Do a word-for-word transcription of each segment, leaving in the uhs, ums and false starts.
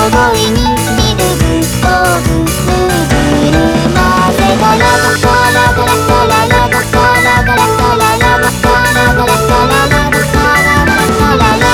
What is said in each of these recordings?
いにビルブオーブルーブル混ぜたらガラガラガラガラガラガラガラガラガラガラガラガラガラガラガラガラ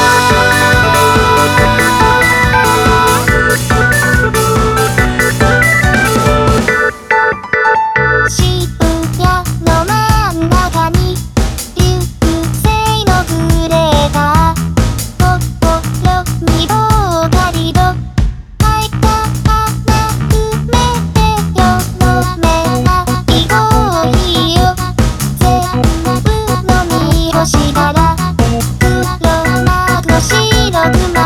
渋谷の真ん中に流星のグレーが心にぼがりと開いた花埋めてよ飲めないコーヒーを全部飲み干したら黒幕の白く